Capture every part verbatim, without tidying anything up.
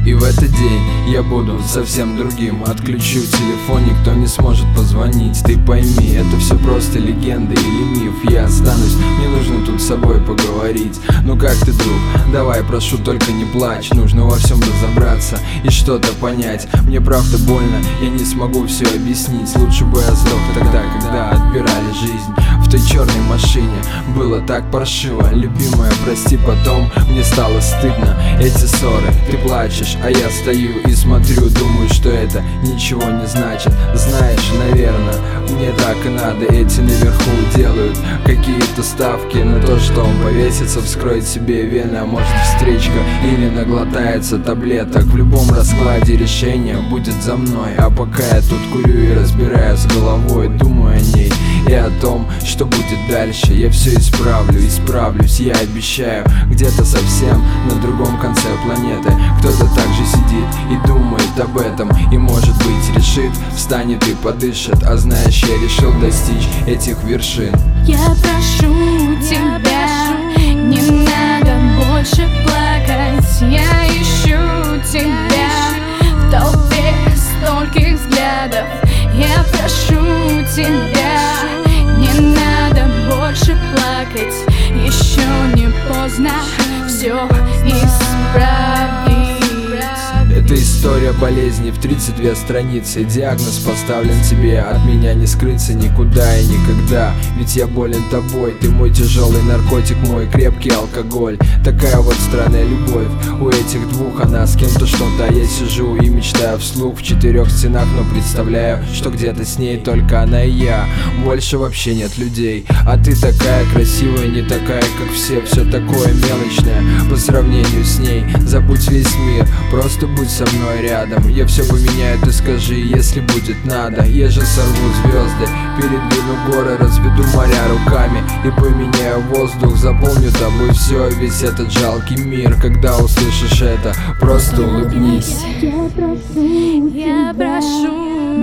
И в этот день я буду совсем другим. Отключу телефон, никто не сможет позвонить. Ты пойми, это все просто легенда или миф. Я останусь, мне нужно тут с собой поговорить. Ну как ты, друг? Давай, прошу, только не плачь. Нужно во всем разобраться и что-то понять. Мне правда больно, я не смогу все объяснить. Лучше бы я сдох тогда, когда отбирали жизнь. В той черной машине было так паршиво. Любимая, прости, потом мне стало стыдно. Эти ссоры, ты плачешь, а я стою и смотрю. Думаю, что это ничего не значит. Знаешь, наверное, мне так и надо. Эти наверху делают какие-то ставки на то, что он повесится, вскроет себе вены, а может встречка или наглотается таблеток. В любом раскладе решение будет за мной. А пока я тут курю и разбираю с головой, думаю о ней и о том, что будет дальше. Я все исправлю, исправлюсь, я обещаю. Где-то совсем на другом конце планеты кто-то также сидит и думает об этом. И может быть решит, встанет и подышит. А знаешь, я решил достичь этих вершин. Я прошу тебя, не надо больше плакать. Я ищу тебя в толпе стольких взглядов. Я прошу тебя, не надо больше плакать. Еще не поздно все исправить. Это история болезни в тридцать две страницы. Диагноз поставлен тебе, от меня не скрыться никуда и никогда. Ведь я болен тобой, ты мой тяжелый наркотик, мой крепкий алкоголь. Такая вот странная любовь у этих двух, она с кем-то что-то. Я сижу и мечтаю вслух в четырех стенах, но представляю, что где-то с ней только она и я. Больше вообще нет людей. А ты такая красивая, не такая, как все. Все такое мелочное по сравнению с ней. Забудь весь мир, просто будь со мной рядом. Я все поменяю, ты скажи, если будет надо. Я же сорву звезды, передвину горы, разведу моря руками и поменяю воздух. Заполню тобой все, весь этот жалкий мир. Когда услышишь это, просто улыбнись. Я прошу,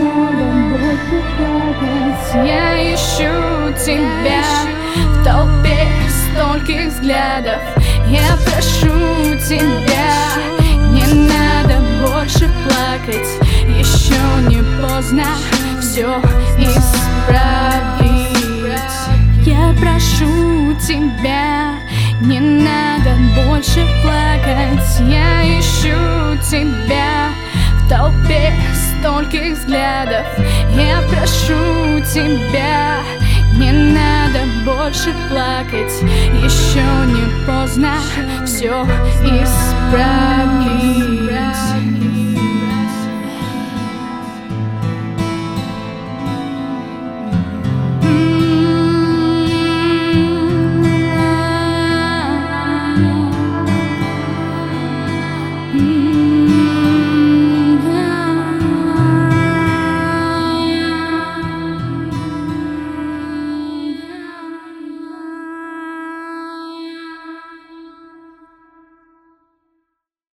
я ищу тебя в толпе стольких взглядов. Я прошу тебя, не надо больше плакать. Еще не поздно все исправить. Я прошу тебя, не надо больше плакать. Я ищу тебя в толпе стольких взглядов. Я прошу тебя, не надо больше плакать. Еще не поздно все исправить.